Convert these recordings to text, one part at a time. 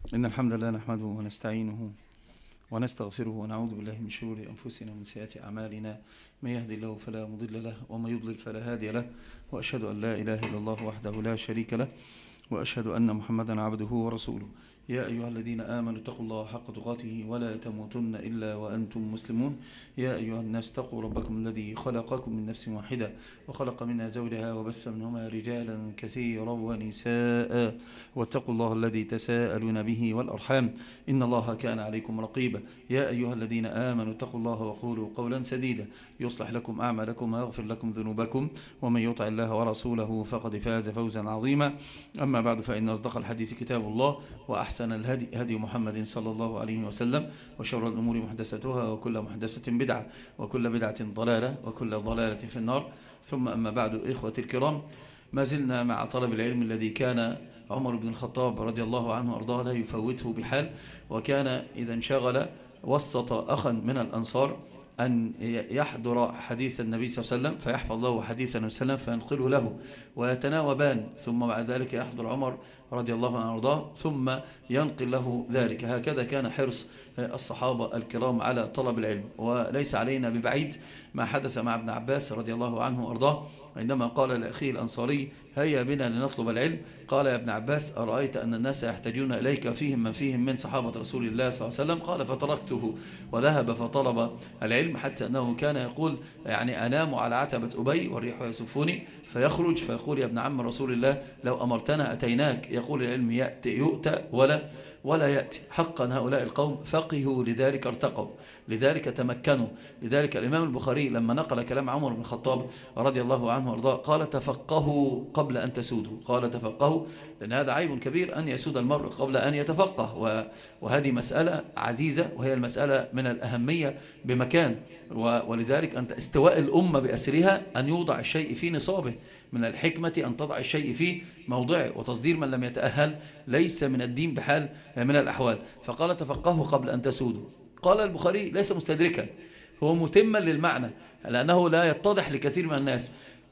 إن الحمد لله نحمده ونستعينه ونستغفره ونعوذ بالله من شرور أنفسنا ومن سيئات أعمالنا. من يهدي الله فلا مضل له ومن يضلل فلا هادي له، وأشهد أن لا إله إلا الله وحده لا شريك له، وأشهد أن محمدا عبده ورسوله. يا أيها الذين آمنوا اتقوا الله حق تقاته ولا تموتن إلا وأنتم مسلمون. يا أيها الناس اتقوا ربكم الذي خلقكم من نفس واحدة وخلق منها زوجها وبث منهما رجالا كثيرا ونساء، واتقوا الله الذي تساءلون به والأرحام إن الله كان عليكم رقيبا. يا أيها الذين آمنوا اتقوا الله وقولوا قولا سديدا يصلح لكم أعمالكم ويغفر لكم ذنوبكم، ومن يطع الله ورسوله فقد فاز فوزا عظيما. أما بعد، فإن أصدق الحديث كتاب الله، وأحسن الهدي هدي محمد صلى الله عليه وسلم، وشر الأمور محدثتها، وكل محدثة بدعة، وكل بدعة ضلالة، وكل ضلالة في النار. ثم أما بعد، إخوتي الكرام، ما زلنا مع طلب العلم الذي كان عمر بن الخطاب رضي الله عنه وأرضاه لا يفوته بحال، وكان إذا انشغل وسط أخا من الأنصار أن يحضر حديث النبي صلى الله عليه وسلم فيحفظ له حديث النبي صلى الله عليه وسلم فينقله له ويتناوبان، ثم بعد ذلك يحضر عمر رضي الله عنه وارضاه ثم ينقل له ذلك. هكذا كان حرص الصحابة الكرام على طلب العلم. وليس علينا ببعيد ما حدث مع ابن عباس رضي الله عنه وارضاه عندما قال لأخيه الأنصاري: هيا بنا لنطلب العلم. قال: يا ابن عباس، أرأيت أن الناس يحتاجون إليك فيهم من فيهم من صحابة رسول الله صلى الله عليه وسلم؟ قال: فتركته وذهب فطلب العلم، حتى أنه كان يقول: يعني أنام على عتبة أبي والريح يسفني، فيخرج فيقول: يا ابن عم رسول الله، لو أمرتنا أتيناك. يقول العلم يؤتى ولا يأتي. حقا هؤلاء القوم فقهوا، لذلك ارتقوا، لذلك تمكنوا. لذلك الإمام البخاري لما نقل كلام عمر بن الخطاب رضي الله عنه وارضاه قال: تفقهوا قبل أن تسودوا. قال: تفقهوا، لأن هذا عيب كبير أن يسود المرء قبل أن يتفقه، وهذه مسألة عزيزة، وهي المسألة من الأهمية بمكان. ولذلك أنت استواء الأمة بأسرها أن يوضع الشيء في نصابه. من الحكمة أن تضع الشيء في موضعه، وتصدير من لم يتأهل ليس من الدين بحال من الأحوال. فقال: تفقهوا قبل أن تسودوا. قال البخاري ليس مستدركا، هو متما للمعنى لأنه لا يتضح لكثير من الناس.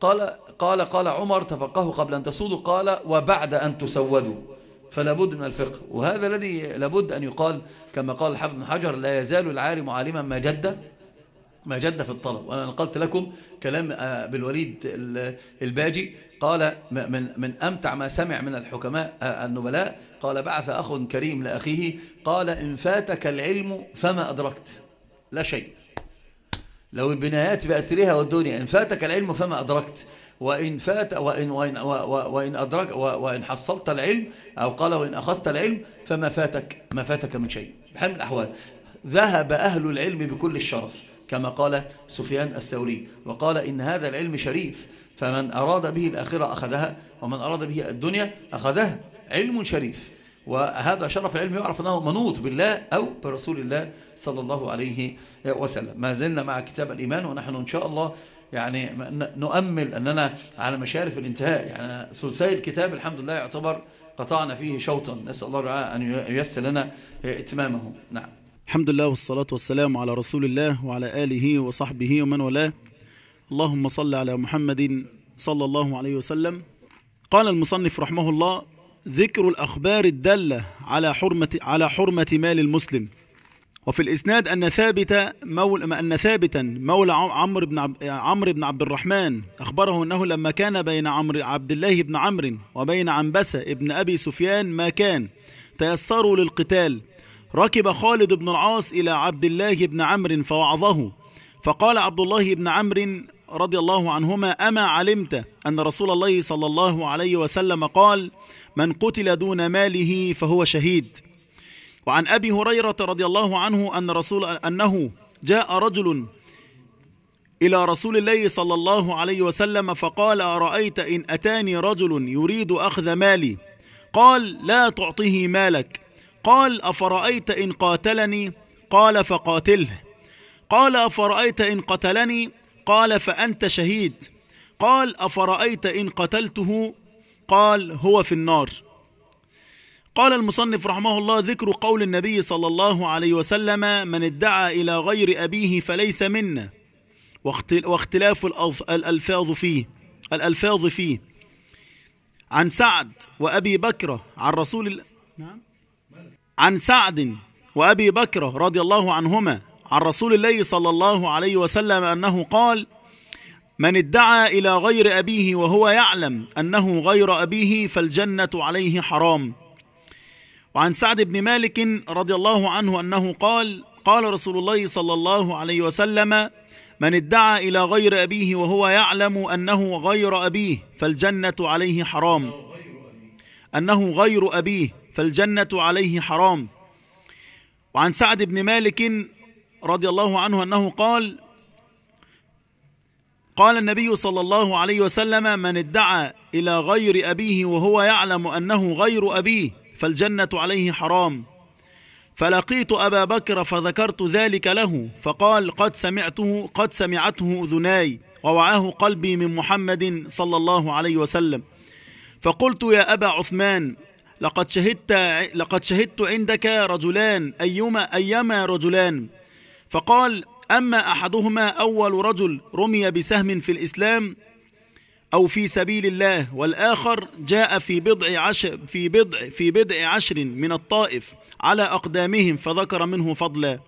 قال عمر: تفقهوا قبل أن تسودوا. قال: وبعد أن تسودوا. فلا بد من الفقه، وهذا الذي لابد أن يقال. كما قال الحافظ بن حجر: لا يزال العالم عالما ما جد في الطلب. وأنا نقلت لكم كلام بالوليد الباجي، قال: من أمتع ما سمع من الحكماء النبلاء، قال: بعث أخ كريم لأخيه، قال: إن فاتك العلم فما أدركت لا شيء. لو البنايات بأسرها والدنيا، إن فاتك العلم فما أدركت، وإن فات وإن أدرك وإن حصلت العلم، أو قال: وإن أخذت العلم فما فاتك من شيء. بحال من الأحوال ذهب أهل العلم بكل الشرف، كما قال سفيان الثوري، وقال: إن هذا العلم شريف، فمن أراد به الآخرة أخذها، ومن أراد به الدنيا أخذها. علم شريف، وهذا شرف العلم يعرف أنه منوط بالله أو برسول الله صلى الله عليه وسلم. ما زلنا مع كتاب الإيمان، ونحن إن شاء الله يعني نؤمل أننا على مشارف الانتهاء. يعني ثلثي الكتاب الحمد لله يعتبر قطعنا فيه شوطا، نسأل الله أن ييسر لنا إتمامه. نعم. الحمد لله والصلاة والسلام على رسول الله وعلى آله وصحبه ومن والاه. اللهم صل على محمد صلى الله عليه وسلم. قال المصنف رحمه الله: ذكر الأخبار الدالة على حرمة مال المسلم. وفي الإسناد أن ثابتا مولى عمرو بن عبد الرحمن أخبره أنه لما كان بين عبد الله بن عمرو وبين عنبسة ابن أبي سفيان ما كان تيسروا للقتال، ركب خالد بن العاص إلى عبد الله بن عمرو فوعظه، فقال عبد الله بن عمرو رضي الله عنهما: أما علمت أن رسول الله صلى الله عليه وسلم قال: من قتل دون ماله فهو شهيد. وعن أبي هريرة رضي الله عنه أنه جاء رجل إلى رسول الله صلى الله عليه وسلم فقال: أرأيت إن أتاني رجل يريد أخذ مالي؟ قال: لا تعطيه مالك. قال: أفرأيت إن قاتلني؟ قال: فقاتله. قال: أفرأيت إن قتلني؟ قال: فأنت شهيد. قال: أفرأيت إن قتلته؟ قال: هو في النار. قال المصنف رحمه الله: ذكر قول النبي صلى الله عليه وسلم: من ادعى إلى غير أبيه فليس منا، واختلاف الألفاظ فيه. عن سعد وأبي بكر عن رسول الله. نعم. عن سعد وأبي بكر رضي الله عنهما عن رسول الله صلى الله عليه وسلم أنه قال: من ادعى إلى غير أبيه وهو يعلم أنه غير أبيه فالجنة عليه حرام. وعن سعد بن مالك رضي الله عنه أنه قال: قال رسول الله صلى الله عليه وسلم: من ادعى إلى غير أبيه وهو يعلم أنه غير أبيه فالجنة عليه حرام. أنه غير أبيه فالجنة عليه حرام. وعن سعد بن مالك رضي الله عنه أنه قال: قال النبي صلى الله عليه وسلم: من ادعى إلى غير أبيه وهو يعلم أنه غير أبيه فالجنة عليه حرام. فلقيت أبا بكر فذكرت ذلك له فقال: قد سمعته أذناي ووعاه قلبي من محمد صلى الله عليه وسلم. فقلت: يا أبا عثمان، لقد شهدت عندك رجلان، أيما رجلان؟ فقال: أما أحدهما أول رجل رمي بسهم في الإسلام أو في سبيل الله، والآخر جاء في بضع عشر من الطائف على أقدامهم فذكر منه فضلا.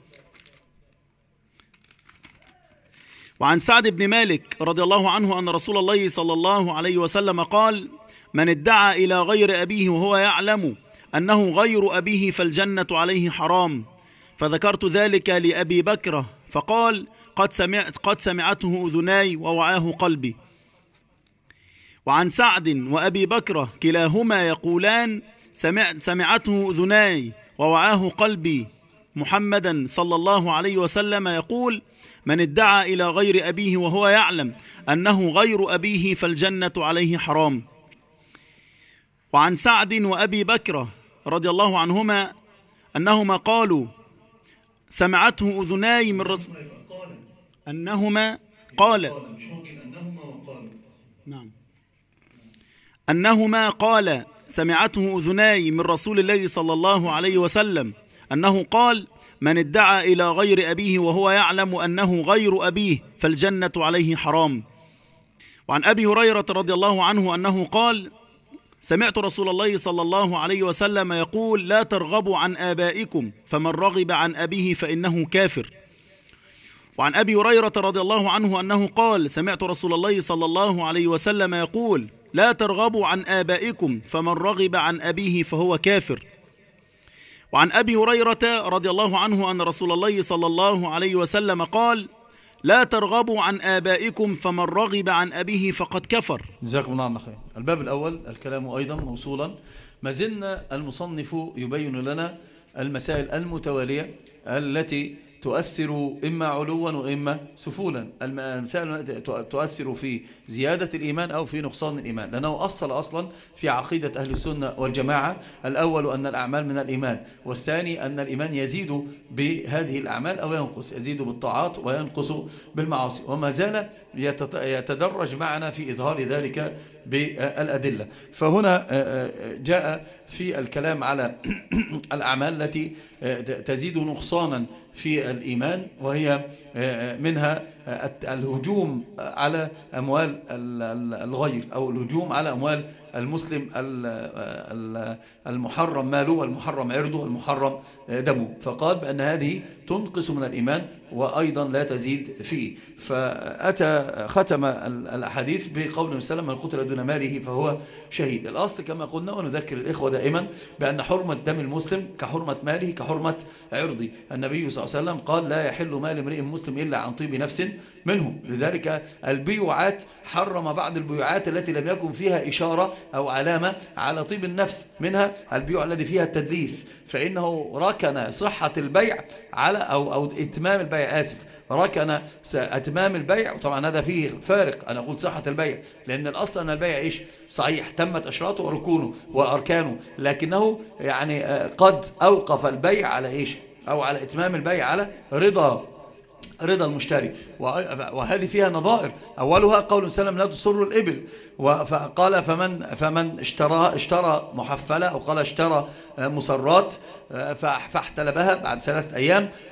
وعن سعد بن مالك رضي الله عنه أن رسول الله صلى الله عليه وسلم قال: من ادعى إلى غير أبيه وهو يعلم أنه غير أبيه فالجنة عليه حرام. فذكرت ذلك لأبي بكر فقال: قد سمعته أذناي ووعاه قلبي. وعن سعد وأبي بكر كلاهما يقولان: سمعته أذناي ووعاه قلبي محمدا صلى الله عليه وسلم يقول: من ادعى إلى غير أبيه وهو يعلم أنه غير أبيه فالجنة عليه حرام. وعن سعد وأبي بكر رضي الله عنهما أنهما قالوا: سمعته أذناي من رسول أنهما قال أنهما قال سمعته أذناي من رسول الله صلى الله عليه وسلم أنه قال: من ادعى إلى غير أبيه وهو يعلم أنه غير أبيه فالجنة عليه حرام. وعن أبي هريرة رضي الله عنه أنه قال: سمعت رسول الله صلى الله عليه وسلم يقول: لا ترغبوا عن آبائكم فمن رغب عن أبيه فإنه كافر. وعن أبي هريرة رضي الله عنه أنه قال: سمعت رسول الله صلى الله عليه وسلم يقول: لا ترغبوا عن آبائكم فمن رغب عن أبيه فهو كافر. وعن أبي هريرة رضي الله عنه أن رسول الله صلى الله عليه وسلم قال: لا ترغبوا عن آبائكم فمن رغب عن أبيه فقد كفر. جزاكم الله عنا خير. الباب الأول الكلام أيضا موصولا. ما زلنا المصنف يبين لنا المسائل المتوالية التي تؤثر إما علوا وإما سفولا. المسائل تؤثر في زيادة الإيمان أو في نقصان الإيمان، لأنه أصلا في عقيدة أهل السنة والجماعة الأول أن الأعمال من الإيمان، والثاني أن الإيمان يزيد بهذه الأعمال أو ينقص، يزيد بالطاعات وينقص بالمعاصي، وما زال يتدرج معنا في إظهار ذلك بالأدلة. فهنا جاء في الكلام على الأعمال التي تزيد نقصانا في الإيمان، وهي منها الهجوم على أموال الغير أو الهجوم على أموال المسلم المحرم ماله والمحرم عرضه والمحرم دمه، فقال بأن هذه تنقص من الإيمان وأيضا لا تزيد فيه. فأتى ختم الأحاديث بقول النبي صلى الله عليه وسلم: من قتل دون ماله فهو شهيد. الأصل كما قلنا ونذكر الإخوة دائما بأن حرمة دم المسلم كحرمة ماله كحرمة عرضه. النبي صلى الله عليه وسلم قال: لا يحل مال امرئ مسلم إلا عن طيب نفس منه. لذلك البيوعات حرم بعض البيوعات التي لم يكن فيها إشارة أو علامة على طيب النفس، منها البيوع الذي فيها التدليس، فإنه ركن صحة البيع على أو إتمام البيع، ركن أتمام البيع. وطبعا هذا فيه فارق، أنا أقول صحة البيع لأن الأصل أن البيع إيش؟ صحيح، تمت أشراطه وركونه وأركانه، لكنه يعني قد أوقف البيع على إيش؟ أو على إتمام البيع على رضا المشتري. وهذه فيها نظائر، أولها قول سلم: لا تسر الإبل. فقال: فمن اشترى محفلة، أو قال اشترى مسرات فاحتلبها بعد 3 أيام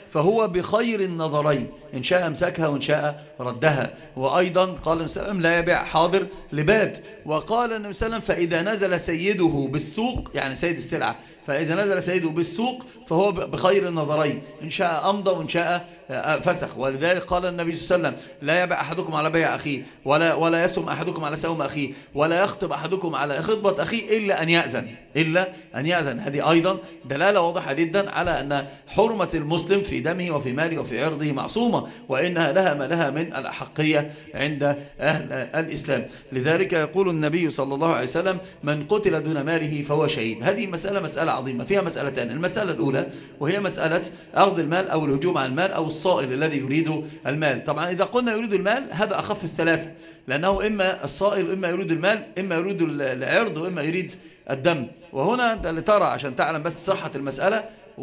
فهو بخير النظرين، إن شاء أمسكها وإن شاء ردها. وأيضا قال النبي صلى الله عليه وسلم لا يبيع حاضر لباد. وقال النبي صلى الله عليه وسلم فإذا نزل سيده بالسوق، يعني سيد السلعة، فإذا نزل سيده بالسوق فهو بخير النظرين، إن شاء أمضى وإن شاء فسخ. ولذلك قال النبي صلى الله عليه وسلم لا يبيع أحدكم على بيع أخيه، ولا يسم أحدكم على سوم أخيه، ولا يخطب أحدكم على خطبة أخيه إلا أن يأذن. هذه أيضا دلالة واضحة جدا على أن حرمة المسلم في دمه وفي ماله وفي عرضه معصومة، وإنها لها ما لها من الأحقية عند أهل الإسلام. لذلك يقول النبي صلى الله عليه وسلم من قتل دون ماله فهو شهيد. هذه مسألة عظيمة، فيها مسألتان. المسألة الأولى وهي مسألة أخذ المال أو الهجوم على المال أو الصائل الذي يريد المال. طبعا إذا قلنا يريد المال هذا أخف الثلاثة، لأنه إما الصائل إما يريد المال، إما يريد العرض، وإما يريد الدم. وهنا لترى عشان تعلم بس صحة المسألة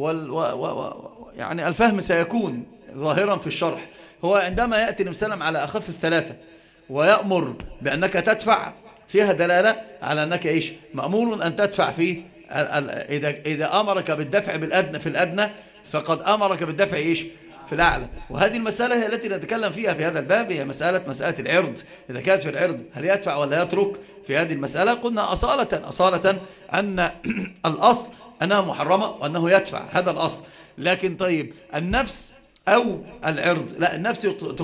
يعني الفهم سيكون ظاهرا في الشرح. هو عندما يأتي النبي صلى الله عليه وسلم على أخف الثلاثة ويأمر بأنك تدفع، فيها دلالة على أنك إيش مأمور أن تدفع فيه. إذا أمرك بالدفع بالأدنى في الأدنى فقد أمرك بالدفع إيش في الأعلى. وهذه المسألة هي التي نتكلم فيها في هذا الباب، هي مسألة العرض. إذا كانت في العرض هل يدفع ولا يترك؟ في هذه المسألة قلنا أصالة أن الأصل أنها محرمة وأنه يدفع، هذا الأصل. لكن طيب النفس أو العرض؟ لا، النفس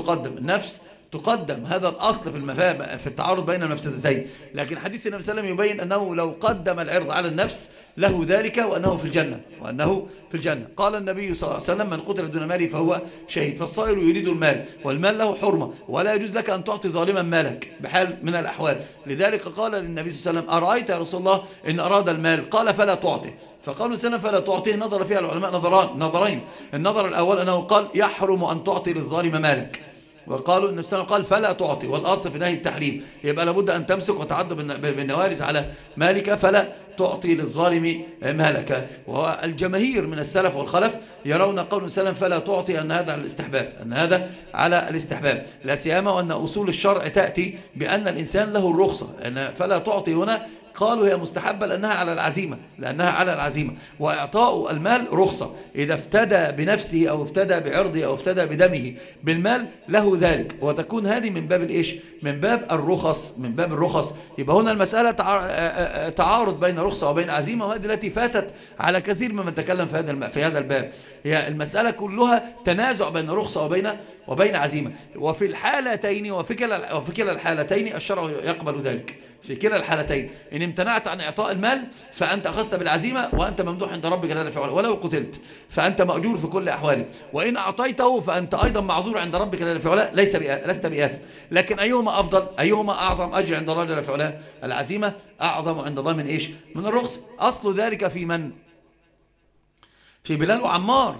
تقدم، هذا الأصل في التعارض بين المفسدتين. لكن حديث النبي صلى الله عليه وسلم يبين أنه لو قدم العرض على النفس له ذلك وأنه في الجنة. قال النبي صلى الله عليه وسلم من قتل دون ماله فهو شهيد. فالصائل يريد المال، والمال له حرمة، ولا يجوز لك أن تعطي ظالما مالك بحال من الأحوال. لذلك قال للنبي صلى الله عليه وسلم أرأيت يا رسول الله إن أراد المال؟ قال فلا تعطي. فقالوا سنة فلا تعطيه، نظر فيها العلماء نظرين. النظر الأول أنه قال يحرم أن تعطي للظالم مالك، وقالوا النبي صلى الله عليه وسلم قال فلا تعطي، والأصل في نهي التحريم، يبقى لابد أن تمسك وتعد بالنوارز على مالك، فلا تعطي للظالم مالك. والجماهير من السلف والخلف يرون قول السلام فلا تعطي أن هذا على الاستحباب، لا سيما وأن أصول الشرع تأتي بأن الإنسان له الرخصة. أن فلا تعطي هنا قالوا هي مستحبة لأنها على العزيمة، وإعطاء المال رخصة. إذا افتدى بنفسه أو افتدى بعرضه أو افتدى بدمه بالمال له ذلك، وتكون هذه من باب الإيش؟ من باب الرخص. يبقى هنا المسألة تعارض بين رخصة وبين عزيمة، وهذه التي فاتت على كثير ممن تكلم في هذا الباب. هي المسألة كلها تنازع بين رخصة وبين عزيمة، وفي الحالتين وفي كلا الحالتين الشرع يقبل ذلك. في كلا الحالتين إن امتنعت عن إعطاء المال فأنت أخذت بالعزيمة وأنت ممدوح عند ربك جل وعلا، ولو قتلت فأنت مأجور في كل أحواله، وإن أعطيته فأنت أيضا معذور عند ربك جل وعلا، لست بآثم. لكن أيهما أفضل؟ أيهما أعظم أجر عند الله جل وعلا؟ العزيمة أعظم عند الله من إيش؟ من الرخص. أصل ذلك في من؟ في بلال وعمار.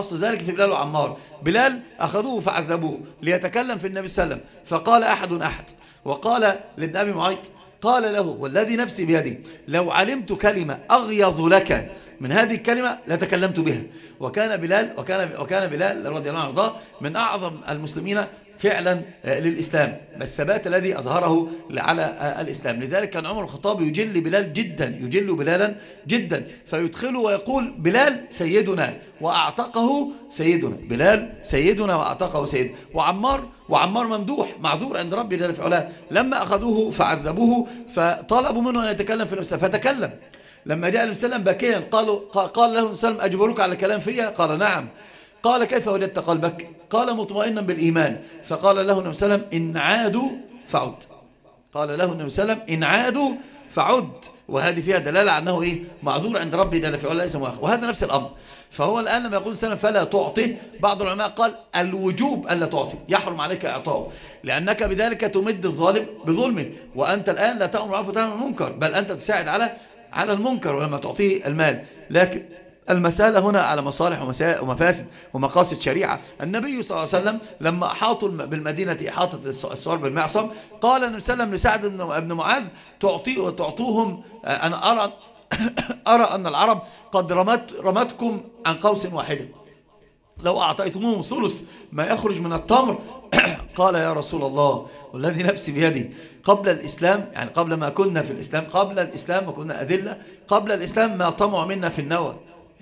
بلال أخذوه فعذبوه ليتكلم في النبي صلى الله عليه وسلم، فقال أحد وقال لابن أبي معيط قال له والذي نفسي بيدي لو علمت كلمة أغيظ لك من هذه الكلمة لتكلمت بها. وكان بلال رضي الله عنه من أعظم المسلمين فعلا للإسلام، بالثبات الذي أظهره على الإسلام. لذلك كان عمر الخطاب يجل بلالا جدا، فيدخله ويقول بلال سيدنا وأعتقه سيدنا، بلال سيدنا وأعتقه سيدنا. وعمار ممدوح معذور عند ربي جل وعلا. لما أخذوه فعذبوه فطلبوا منه أن يتكلم في نفسه فتكلم. لما جاء النبي صلى الله عليه وسلم باكيا قال له النبي صلى الله عليه وسلم أجبرك على كلام فيا؟ قال نعم. قال كيف وجدت قلبك؟ قال مطمئنا بالإيمان. فقال له النبي صلى الله عليه وسلم إن عادوا فعد. إن عادوا فعد. وهذه فيها دلالة على أنه معذور عند ربي جل وعلا ليس مؤاخذ. وهذا نفس الأمر. فهو الآن لما يقول السلام فلا تعطي، بعض العلماء قال الوجوب ألا تعطي، يحرم عليك إعطاؤه، لأنك بذلك تمد الظالم بظلمه، وأنت الآن لا تأمر بالمعروف وتنهى عن المنكر، بل أنت تساعد على المنكر ولما تعطيه المال. لكن المسألة هنا على مصالح ومفاسد ومقاصد شريعة. النبي صلى الله عليه وسلم لما أحاطوا بالمدينة إحاطة السوار بالمعصم قال النبي صلى الله عليه وسلم لسعد بن معاذ تعطوهم، أنا أرى أن العرب قد رمتكم عن قوس واحدة، لو أعطيتموهم ثلث ما يخرج من التمر. قال يا رسول الله والذي نفسي بيدي قبل الإسلام، يعني قبل ما كنا في الإسلام، قبل الإسلام وكنا أذلة، قبل الإسلام ما طمع منا في النوى،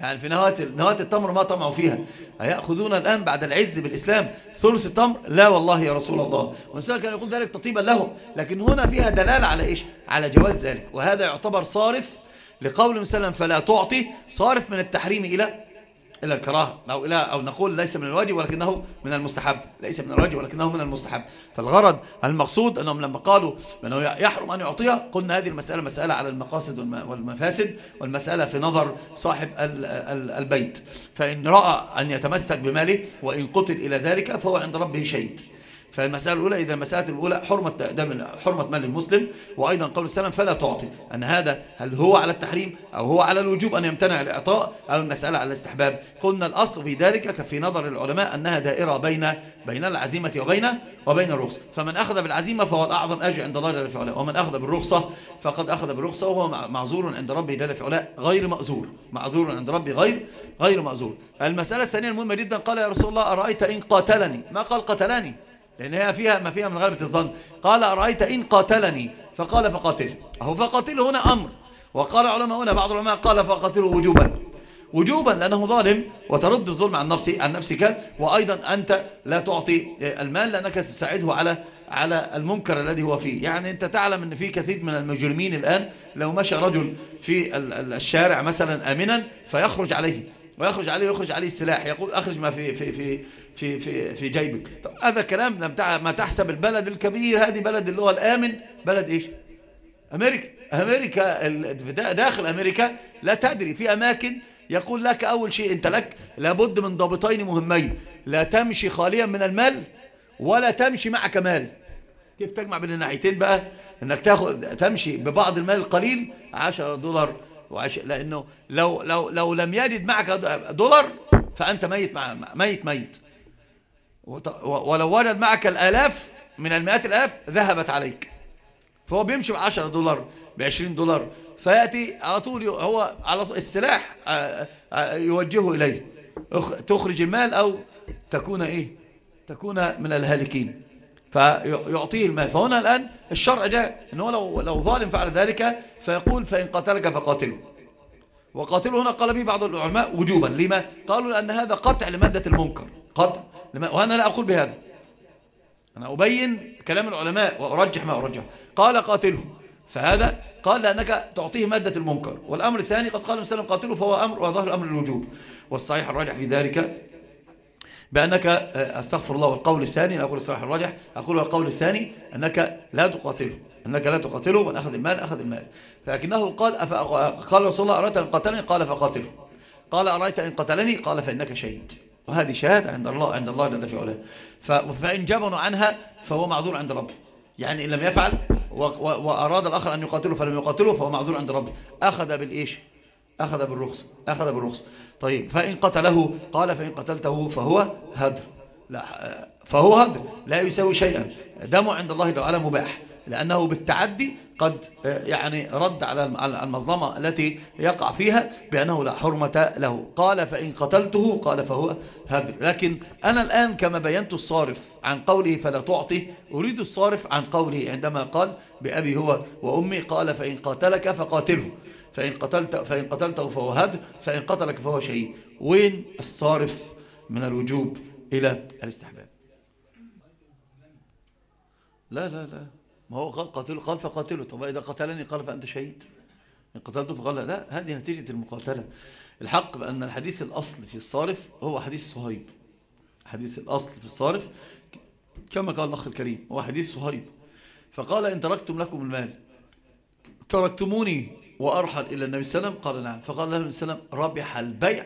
يعني في نواة التمر ما طمعوا فيها. أيأخذون الآن بعد العز بالإسلام ثلث التمر؟ لا والله يا رسول الله. والإنسان كان يقول ذلك تطيبا لهم، لكن هنا فيها دلالة على إيش؟ على جواز ذلك. وهذا يعتبر صارف لقول مثلا فلا تعطي، صارف من التحريم إلى الكراهة، أو نقول ليس من الواجب ولكنه من المستحب، ليس من الواجب ولكنه من المستحب. فالغرض المقصود أنهم لما قالوا أنه يحرم أن يعطيها، قلنا هذه المسألة مسألة على المقاصد والمفاسد، والمسألة في نظر صاحب البيت. فإن رأى أن يتمسك بماله وإن قتل إلى ذلك فهو عند ربه شهيد. فالمسألة الأولى، إذا المسألة الأولى حرمة مال المسلم، وأيضا قول السلام فلا تعطي، أن هذا هل هو على التحريم أو هو على الوجوب أن يمتنع الإعطاء، أو المسألة على الاستحباب. قلنا الأصل في ذلك في نظر العلماء أنها دائرة بين العزيمة وبين الرخصة. فمن أخذ بالعزيمة فهو الأعظم أجر عند الله جل في علاه، ومن أخذ بالرخصة فقد أخذ بالرخصة وهو معذور عند ربه جل في علاه غير مأزور، معذور عند ربه غير مأزور. المسألة الثانية المهمة جدا، قال يا رسول الله أرأيت إن قاتلني، ما قال قتلني لأن هي فيها ما فيها من غلبة الظن، قال أرأيت إن قاتلني، فقال فقاتله. أهو فقاتله هنا أمر، وقال علماء هنا بعض العلماء قال فقاتله وجوبا لأنه ظالم، وترد الظلم عن نفسك، وأيضا أنت لا تعطي المال لأنك تساعده على المنكر الذي هو فيه. يعني أنت تعلم أن في كثير من المجرمين الآن لو مشى رجل في الشارع مثلا آمنا فيخرج عليه ويخرج عليه السلاح، يقول أخرج ما في جيبك. هذا كلام ما تحسب البلد الكبير، هذه بلد اللي هو الآمن، بلد إيش؟ أمريكا داخل أمريكا لا تدري، في أماكن يقول لك أول شيء أنت لك لابد من ضابطين مهمين، لا تمشي خاليا من المال ولا تمشي معك مال. كيف تجمع بين الناحيتين بقى؟ أنك تمشي ببعض المال القليل $10، لأنه لو لم يجد معك $، فأنت ميت. ولو وجد معك الآلاف من المئات الآلاف ذهبت عليك. فهو بيمشي $10 $20، فيأتي على طول هو على طول السلاح يوجهه إليه، تخرج المال أو تكون من الهالكين، فيعطيه المال. فهنا الآن الشرع جاء أنه لو ظالم فعل ذلك فيقول فإن قتلك فقاتله. وقاتله هنا قال به بعض العلماء وجوبا. لما؟ قالوا لأن هذا قطع لمادة المنكر، وأنا لا أقول بهذا، أنا أبين كلام العلماء وأرجح ما أرجح. قال قاتله، فهذا قال لأنك تعطيه مادة المنكر. والأمر الثاني قد قال النبي قاتله، فهو أمر، وظهر الأمر الوجوب. والصحيح الراجح في ذلك بأنك استغفر الله. والقول الثاني، أقول الصحيح الراجح، أقول القول الثاني أنك لا تقاتله، وأن أخذ المال. فلكنه قال رسول الله أرأيت أن قتلني، قال فقاتله. قال أرأيت أن قتلني، قال فإنك شهيد. وهذه شهادة عند الله جل في علاه. فإن جبنوا عنها فهو معذور عند ربه. يعني إن لم يفعل وأراد الآخر أن يقاتله فلم يقاتله فهو معذور عند ربه. أخذ بالإيش؟ أخذ بالرخص. طيب فإن قتله، قال فإن قتلته فهو هدر، لا يساوي شيئا. دمه عند الله تعالى مباح، لأنه بالتعدي قد يعني رد على المظلمة التي يقع فيها بأنه لا حرمة له. قال فإن قتلته، قال فهو هدر. لكن أنا الآن كما بينت الصارف عن قوله فلا تعطي، أريد الصارف عن قوله عندما قال بأبي هو وأمي، قال فإن قاتلك فقاتله، فإن قتلته فهو هدر، فإن قتلك فهو شهيد. وين الصارف من الوجوب إلى الاستحباب؟ لا ما هو قاتله، قال فقاتله. طب إذا قتلني قال فأنت شهيد، إن قتلته فقال لا، هذه نتيجة المقاتلة. الحق بأن الحديث الأصل في الصارف هو حديث صهيب. حديث الأصل في الصارف كما قال الأخ الكريم هو حديث صهيب. فقال إن تركتم لكم المال تركتموني وأرحل إلى النبي صلى الله عليه وسلم؟ قال نعم. فقال له النبي صلى الله عليه وسلم ربح البيع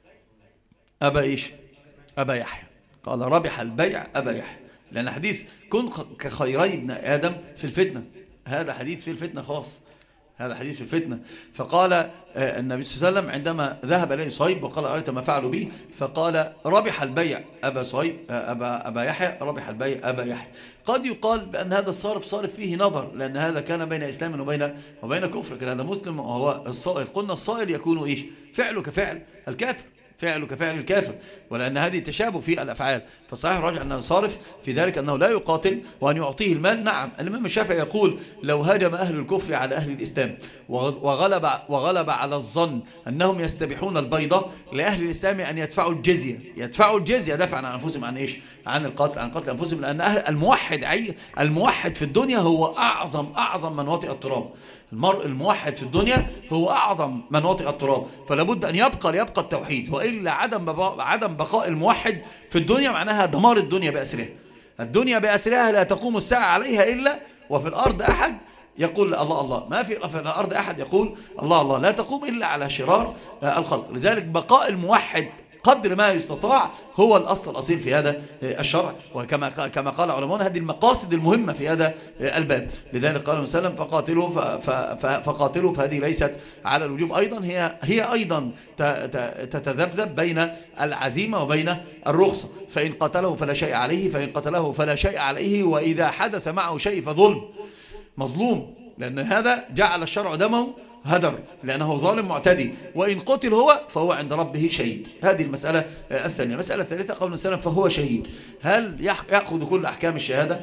أبا يحيى. قال ربح البيع أبا يحيى، لأن حديث كن كخيري ابن آدم في الفتنة، هذا حديث في الفتنة خاص، هذا حديث الفتنة. فقال النبي صلى الله عليه وسلم عندما ذهب إليه صهيب وقال أريت ما فعلوا به، فقال ربح البيع أبا يحيى، ربح البيع أبا يحيى. قد يقال بأن هذا صارف فيه نظر، لأن هذا كان بين إسلام وبين كفر، كان هذا مسلم وهو الصائل. قلنا الصائل يكون إيش؟ فعله كفعل الكافر، فعله كفعل الكافر، ولأن هذه تشابه في الأفعال. فصحيح الراجح أنه صارف في ذلك أنه لا يقاتل وأن يعطيه المال. نعم، الإمام الشافعي يقول لو هاجم أهل الكفر على أهل الإسلام وغلب على الظن أنهم يستبيحون البيضة لأهل الإسلام أن يدفعوا الجزية دفعا عن أنفسهم عن إيش؟ عن قتل أنفسهم. لأن الموحد في الدنيا هو أعظم من وطئ التراب. المرء الموحد في الدنيا هو أعظم من وطئ التراب، فلا بد أن يبقى التوحيد، وإلا عدم بقاء الموحد في الدنيا معناها دمار الدنيا بأسرها. الدنيا بأسرها لا تقوم الساعة عليها إلا وفي الأرض أحد يقول الله الله، ما في الأرض أحد يقول الله الله، لا تقوم إلا على شرار الخلق. لذلك بقاء الموحد قدر ما يستطاع هو الأصل الأصيل في هذا الشرع، وكما قال علماء هذه المقاصد المهمة في هذا الباب. لذلك قال وسلم فقاتلوا فهذه ليست على الوجوب أيضا، هي أيضا تتذبذب بين العزيمة وبين الرخصة. فإن قتله فلا شيء عليه، فإن قتله فلا شيء عليه، وإذا حدث معه شيء فظلم، مظلوم، لأن هذا جعل الشرع دمه هدر لأنه ظالم معتدي. وإن قتل هو فهو عند ربه شهيد. هذه المسألة الثانية. المسألة الثالثة قول السلام فهو شهيد. هل يأخذ كل أحكام الشهادة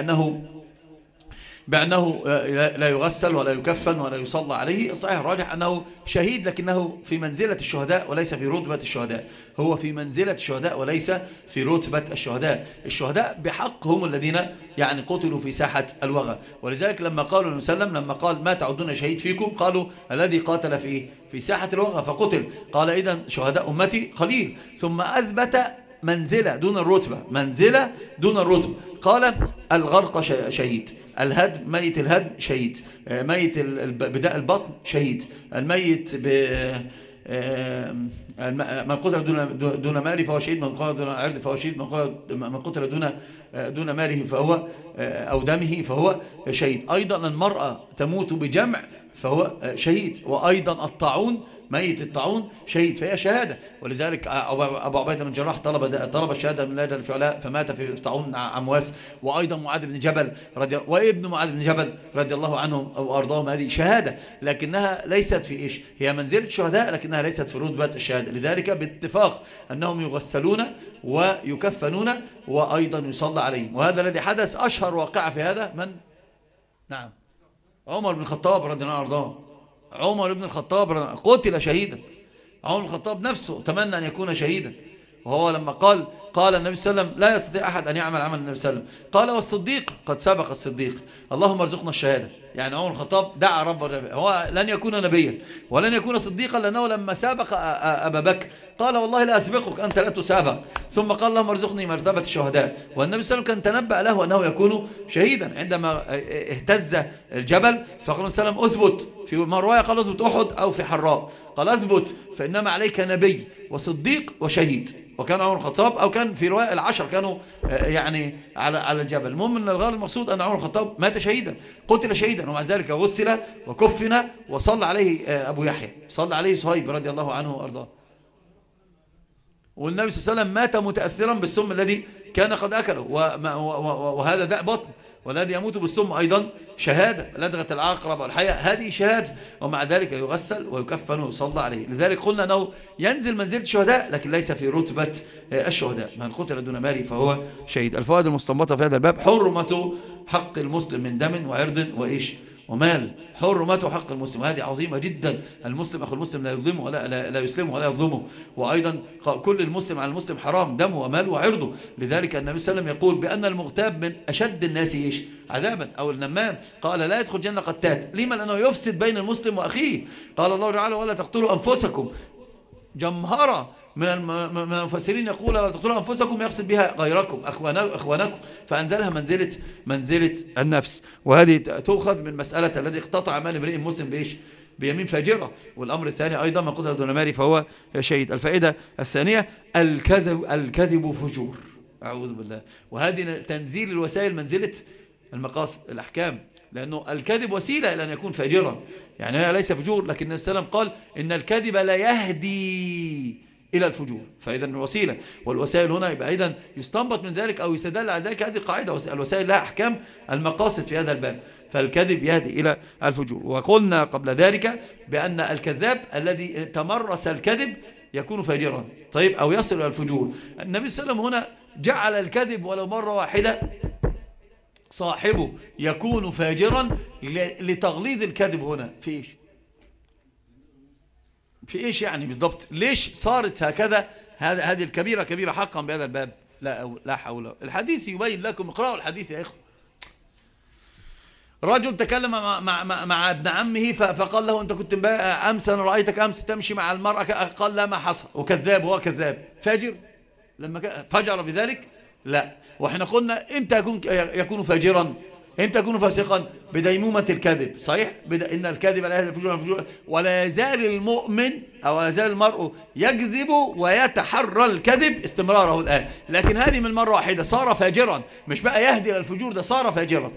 بأنه لا يغسل ولا يكفن ولا يصلى عليه؟ الصحيح الراجح أنه شهيد، لكنه في منزلة الشهداء وليس في رتبة الشهداء. هو في منزلة الشهداء وليس في رتبة الشهداء. الشهداء بحق هم الذين يعني قتلوا في ساحة الوغى. ولذلك لما قالوا النبي صلى الله عليه وسلم لما قال ما تعدون شهيد فيكم، قالوا الذي قاتل في ساحة الوغى فقتل. قال إذن شهداء أمتي قليل. ثم أثبت منزلة دون الرتبة، قال الغرق شهيد، ميت الهدم شهيد، ميت بداء البطن شهيد، الميت من قتل دون ماله فهو شهيد، من قتل دون عرض فهو شهيد، من قتل دون ماله فهو أو دمه فهو شهيد. أيضا المرأة تموت بجمع فهو شهيد، وأيضا الطاعون ميت الطاعون شهيد، فهي شهادة. ولذلك أبو عبيدة بن الجراح طلب الشهادة من ليلى الفعلاء فمات في طاعون عمواس. وأيضا معاذ بن جبل وابن معاذ بن جبل رضي الله عنهم وأرضاهم، هذه شهادة لكنها ليست في إيش؟ هي منزلة الشهداء لكنها ليست في رتبة الشهادة. لذلك باتفاق أنهم يغسلون ويكفنون وأيضا يصلى عليهم. وهذا الذي حدث. أشهر واقعة في هذا من؟ نعم، عمر بن الخطاب رضي الله عنه وأرضاه. عمر بن الخطاب قتل شهيدا. عمر بن الخطاب نفسه تمنى أن يكون شهيدا، وهو لما قال النبي صلى الله عليه وسلم لا يستطيع أحد أن يعمل عمل النبي صلى الله عليه وسلم، قال والصديق قد سبق الصديق، اللهم ارزقنا الشهادة. يعني عمر الخطاب دعا رب هو لن يكون نبيا ولن يكون صديقا، لأنه لما سابق أبا بكر قال والله لا أسبقك، أنت لا تسابق. ثم قال اللهم ارزقني مرتبة الشهداء. والنبي صلى الله عليه وسلم كان تنبأ له أنه يكون شهيدا عندما اهتز الجبل، فقال النبي صلى الله عليه وسلم أثبت، في رواية قال أثبت أحد أو في حراء، قال أثبت فإنما عليك نبي وصديق وشهيد. وكان عمر الخطاب أو كان في رواية العشر كانوا يعني على الجبل. المهم أن الغرض المقصود أن عمر الخطاب مات شهيدا، قتل شهيدا، ومع ذلك غسل وكفن وصلى عليه أبو يحيى، صلى عليه صهيب رضي الله عنه وأرضاه. والنبي صلى الله عليه وسلم مات متأثرا بالسم الذي كان قد أكله، وهذا داء بطن، والذي يموت بالسم أيضا شهادة، لدغة العقرب والحية هذه شهادة، ومع ذلك يغسل ويكفن ويصلى عليه. لذلك قلنا أنه ينزل منزلة الشهداء لكن ليس في رتبة الشهداء. من قتل دون ماله فهو شهيد. الفوائد المستنبطة في هذا الباب: حرمة حق المسلم من دم وعرض وإيش ومال. حرمته حق المسلم، هذه عظيمة جدا. المسلم أخو المسلم لا يظلمه لا يسلمه ولا يظلمه. وأيضا كل المسلم على المسلم حرام دمه وماله وعرضه. لذلك النبي صلى الله عليه وسلم يقول بأن المغتاب من أشد الناس إيش عذابا، أو النمام قال لا يدخل جنة قتات. لما؟ لأنه يفسد بين المسلم وأخيه. قال الله تعالى ولا تقتلوا أنفسكم. جمهرة من المفسرين يقول ولا تقتلوا أنفسكم يقصد بها غيركم أخوانكم، فأنزلها منزلة النفس. وهذه تؤخذ من مسألة الذي اقتطع مال امرئ مسلم بإيش بيمين فاجرة. والأمر الثاني أيضا من قتل دون ماله فهو شهيد. الفائدة الثانية: الكذب فجور. أعوذ بالله. وهذه تنزيل الوسائل منزلة المقاصد الأحكام، لأنه الكذب وسيلة إلى أن يكون فاجرا، يعني هي ليس فجور. لكن النبي صلى الله عليه وسلم قال إن الكذب لا يهدي إلى الفجور، فإذا الوسيلة. والوسائل هنا يبقى أيضا يستنبط من ذلك أو يستدل على ذلك هذه القاعدة: الوسائل لها أحكام المقاصد في هذا الباب، فالكذب يهدي إلى الفجور. وقلنا قبل ذلك بأن الكذاب الذي تمرس الكذب يكون فاجرا. طيب، أو يصل إلى الفجور. النبي صلى الله عليه وسلم هنا جعل الكذب ولو مرة واحدة صاحبه يكون فاجرا لتغليظ الكذب. هنا في إيش؟ في إيش يعني بالضبط؟ ليش صارت هكذا هذه الكبيرة كبيرة حقا بهذا الباب؟ لا حول. الحديث يبين لكم، اقرأوا الحديث يا إخوة. رجل تكلم مع ابن عمه فقال له: أنت كنت أمس، أنا رأيتك أمس تمشي مع المرأة. قال: لا، ما حصل. وكذاب، هو كذاب فاجر لما فجر بذلك؟ لا. وإحنا قلنا إمتى يكون فاجرا؟ إمتى يكون فاسقا؟ بديمومة الكذب. صحيح؟ إن الكذب لا يهدي الفجور، ولا يزال المؤمن أو لا يزال المرء يكذب ويتحرى الكذب استمراره الآن. لكن هذه من مرة واحدة صار فاجرا، مش بقى يهدي للفجور، ده صار فاجرا.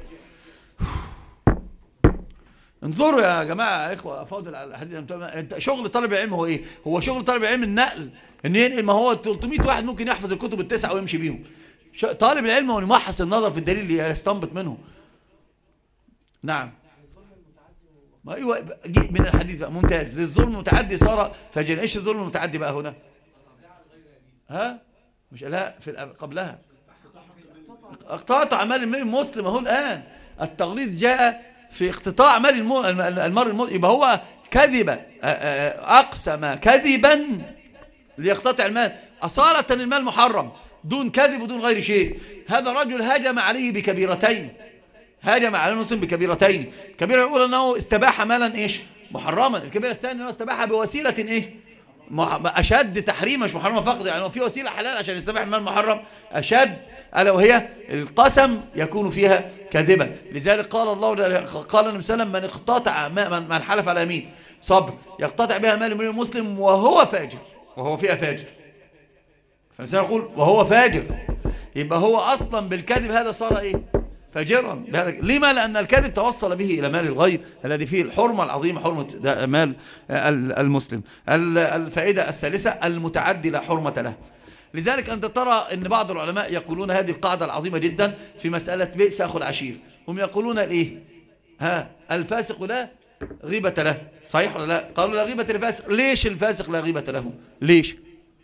انظروا يا جماعة إخوة أفاضل على الحديث. شغل طالب العلم هو إيه؟ هو شغل طالب العلم النقل، إن ينقل. ما هو 300 واحد ممكن يحفظ الكتب التسعة ويمشي بيهم. طالب العلم هو يمحص النظر في الدليل اللي يستنبط منه. نعم. ما أيوة، من الحديث بقى ممتاز. للظلم المتعدي صار فاجرا. إيش الظلم المتعدي بقى هنا؟ ها؟ مش لا في قبلها اقتطع مال المسلم. أهو الآن التغليظ جاء في اقتطاع مال المرء المسلم. يبقى هو كذب، أقسم كذبا ليقتطع المال، أصالة المال محرم دون كذب ودون غير شيء. هذا رجل هاجم عليه بكبيرتين، هاجم على المسلم بكبيرتين. الكبيرة الأولى أنه استباح مالا إيش؟ محرما. الكبيرة الثانية أنه استباح بوسيلة إيه؟ أشد تحريما، مش محرمة فقط، يعني في وسيلة حلال عشان يستباح المال محرم أشد، ألا وهي القسم يكون فيها كذبا. لذلك قال الله، قال النبي صلى الله عليه وسلم: من اقتطع من حلف على يمين صبر يقتطع بها مال امرئ مسلم وهو فاجر، وهو فيها فاجر. فالإنسان يقول وهو فاجر، يبقى هو أصلا بالكذب هذا صار إيه؟ فاجرا. لما؟ لأن الكذب توصل به إلى مال الغير الذي فيه الحرمة العظيمة، حرمة مال المسلم. الفائدة الثالثة: المتعدي لا حرمة له. لذلك أنت ترى أن بعض العلماء يقولون هذه القاعدة العظيمة جدا في مسألة بئس أخو العشير. هم يقولون الإيه؟ الفاسق لا غيبة له. صحيح ولا لا؟ قالوا لا غيبة للفاسق. ليش الفاسق لا غيبة له؟ ليش؟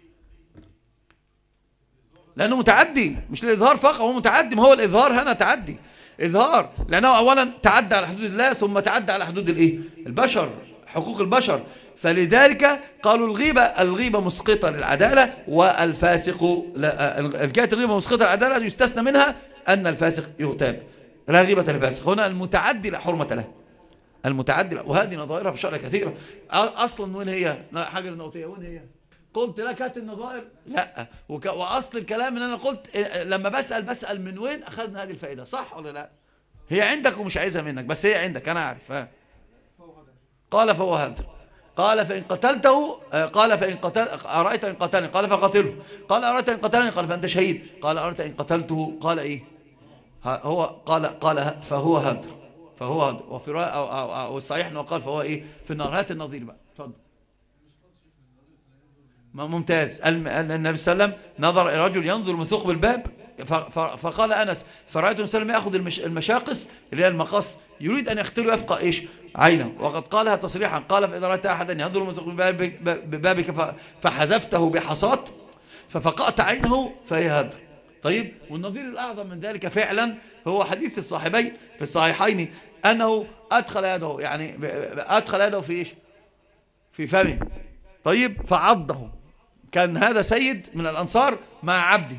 لأنه متعدي، مش للإظهار فقط، هو متعدي. ما هو الإظهار هنا تعدي، إظهار، لأنه أولا تعدى على حدود الله، ثم تعدى على حدود الإيه؟ البشر، حقوق البشر. فلذلك قالوا الغيبة مسقطة للعدالة، والفاسق الجهة الغيبة مسقطة للعدالة يستثنى منها أن الفاسق يغتاب. لا غيبة للفاسق. هنا المتعدي لا حرمة له، المتعدي لا. وهذه نظائرها في الشرع كثيرة. أصلا وين هي حاجة النوتية؟ وين هي؟ قلت لك هات النظائر؟ لا. وأصل الكلام ان أنا قلت لما بسأل من وين أخذنا هذه الفائدة، صح ولا لا؟ هي عندك ومش عايزها منك، بس هي عندك، أنا أعرف. قال فهو هدر. قال فإن قتلته، قال فإن أرأيت إن قتلني، قال فقتله. قال أرأيت إن قتلني، قال فأنت شهيد. قال أرأيت إن قتلته، قال إيه؟ هو قال فهو هدر، فهو هدر. وفي أو الصحيح أنه قال فهو إيه؟ في النار. هات النظير بقى، اتفضل. ممتاز. النبي صلى الله عليه وسلم نظر إلى رجل ينظر من ثقب الباب، فقال أنس: فرأيت النبي صلى الله عليه وسلم يأخذ المشاقص اللي هي المقص، يريد أن يقتله يفقأ إيش؟ عينه. وقد قالها تصريحا، قال: فإذا رأيت أحدا ينظر من ثقب بابك فحذفته بحصاة ففقأت عينه فهي هدر. طيب، والنظير الأعظم من ذلك فعلا هو حديث الصاحبين في الصحيحين أنه أدخل يده، يعني أدخل يده في إيش؟ في فمه. طيب، فعضه. كان هذا سيد من الأنصار مع عبده،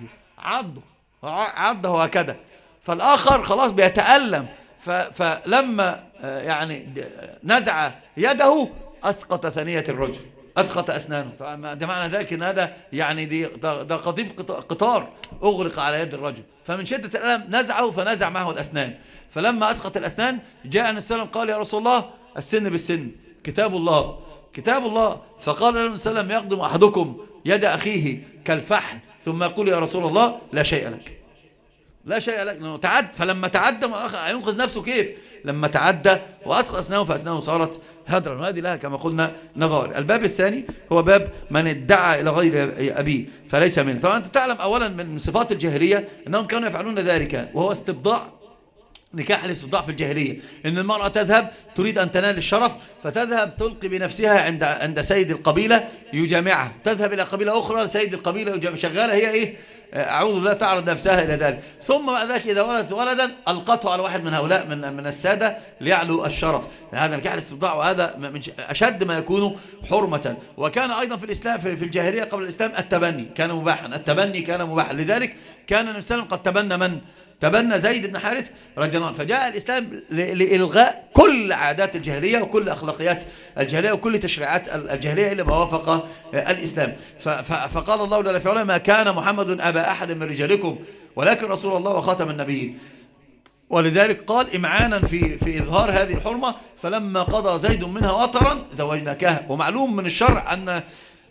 عضه هكذا، فالآخر خلاص بيتألم، فلما يعني نزع يده أسقط ثنية الرجل، أسقط أسنانه. فده معنى ذلك أن هذا يعني ده قضيب قطار أغلق على يد الرجل، فمن شدة الألم نزعه فنزع معه الأسنان. فلما أسقط الأسنان جاء النبي صلى الله عليه وسلم قال: يا رسول الله، السن بالسن، كتاب الله كتاب الله. فقال النبي صلى الله عليه وسلم: يقدم أحدكم يد أخيه كالفحل ثم يقول: يا رسول الله، لا شيء لك، لا شيء لك. لأنه تعد، فلما تعدى ينقذ نفسه كيف؟ لما تعدى وأسقط أسنانه فأسنانه صارت هدرا. وهذه لها كما قلنا نظائر. الباب الثاني هو باب من ادعى إلى غير أبيه فليس منه. طبعا أنت تعلم أولا من صفات الجاهلية أنهم كانوا يفعلون ذلك، وهو استبضاع نكاح الاستبضاع في الجاهلية، إن المرأة تذهب تريد أن تنال الشرف فتذهب تلقي بنفسها عند سيد القبيلة يجامعها، تذهب إلى قبيلة أخرى سيد القبيلة يجامع، شغالة هي إيه؟ أعوذ بالله، تعرض نفسها إلى ذلك. ثم بعد ذلك إذا ولدت ولدا ألقته على واحد من هؤلاء من السادة ليعلو الشرف. هذا نكاح الاستبضاع، وهذا من أشد ما يكون حرمة. وكان أيضا في الإسلام في الجاهلية قبل الإسلام التبني كان مباحا، التبني كان مباحا. لذلك كان النبي صلى الله عليه وسلم قد تبنى من؟ تبنى زيد بن حارث رضي الله عنه. فجاء الإسلام لإلغاء كل عادات الجاهلية وكل أخلاقيات الجاهلية وكل تشريعات الجاهلية إلا ما وافق الإسلام. فقال الله جل في علاه: ما كان محمد أبا أحد من رجالكم ولكن رسول الله وخاتم النبيين. ولذلك قال إمعانا في إظهار هذه الحرمة: فلما قضى زيد منها وطرا زوجناكها. ومعلوم من الشرع أن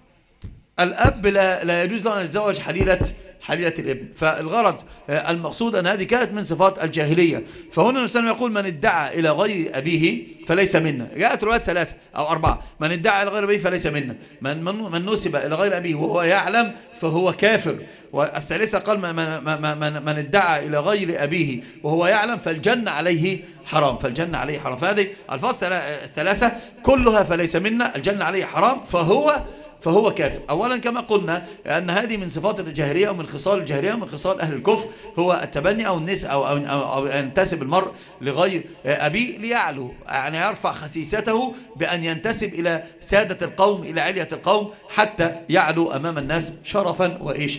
الأب لا يجوز له أن يتزوج حليلة الابن. فالغرض المقصود أن هذه كانت من صفات الجاهلية. فهنا النبي صلى الله عليه وسلم يقول: من ادعى إلى غير أبيه فليس منا. جاءت روايات 3 أو 4: من ادعى إلى غير أبيه فليس منا، من نسب إلى غير أبيه وهو يعلم فهو كافر. والثالثة قال: من ادعى إلى غير أبيه وهو يعلم فالجنة عليه حرام، فالجنة عليه حرام. فهذه الفاظ 3 كلها فليس منا، الجنة عليه حرام، فهو كافر. أولا كما قلنا أن هذه من صفات الجاهلية ومن خصال الجاهلية ومن خصال أهل الكفر، هو التبني أو النسب أو ينتسب المرء لغير أبيه ليعلو، يعني يرفع خسيسته بأن ينتسب إلى سادة القوم، إلى علية القوم، حتى يعلو أمام الناس شرفا وإيش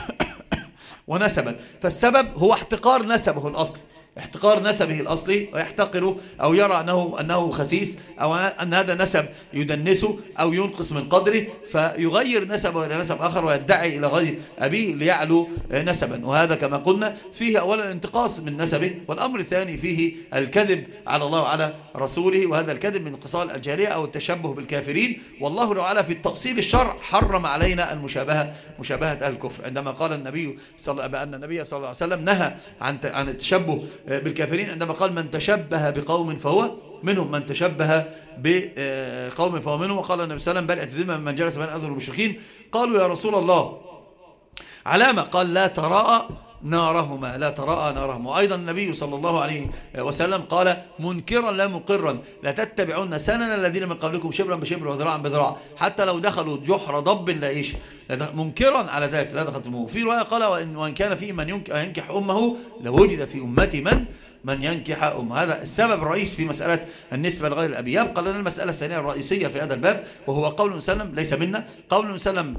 ونسبا. فالسبب هو احتقار نسبه الأصلي، احتقار نسبه الأصلي، ويحتقره أو يرى أنه خسيس، أو أن هذا نسب يدنسه أو ينقص من قدره، فيغير نسبه إلى نسب آخر ويدعي إلى غير أبيه ليعلو نسبا. وهذا كما قلنا فيه أولا انتقاص من نسبه، والأمر الثاني فيه الكذب على الله وعلى رسوله، وهذا الكذب من خصال الجاهلية أو التشبه بالكافرين. والله تعالى في التأصيل الشرع حرم علينا مشابهة أهل الكفر، عندما قال النبي صلى الله عليه وسلم نهى عن التشبه بالكافرين، عندما قال: من تشبه بقوم فهو منهم، من تشبه بقوم فهو منهم. وقال النبي صلى الله عليه وسلم: بل اعتزم من جلس بين أذر المشركين. قالوا: يا رسول الله علامة؟ قال: لا تراءى نارهما. وأيضا النبي صلى الله عليه وسلم قال: منكرا لا مقرا، لا تتبعون سنن الذين من قبلكم شبرا بشبر وذراعا بذراع، حتى لو دخلوا جحر ضب منكرا على ذلك لا دخلتموه. في رواية قال: وإن كان فيه من ينكح أمه لوجد في أمتي من ينكح أمه. هذا السبب الرئيس في مسألة النسبة لغير الأبي. يبقى لنا المسألة الثانية الرئيسية في هذا الباب، وهو قول وسلم ليس منا، قول وسلم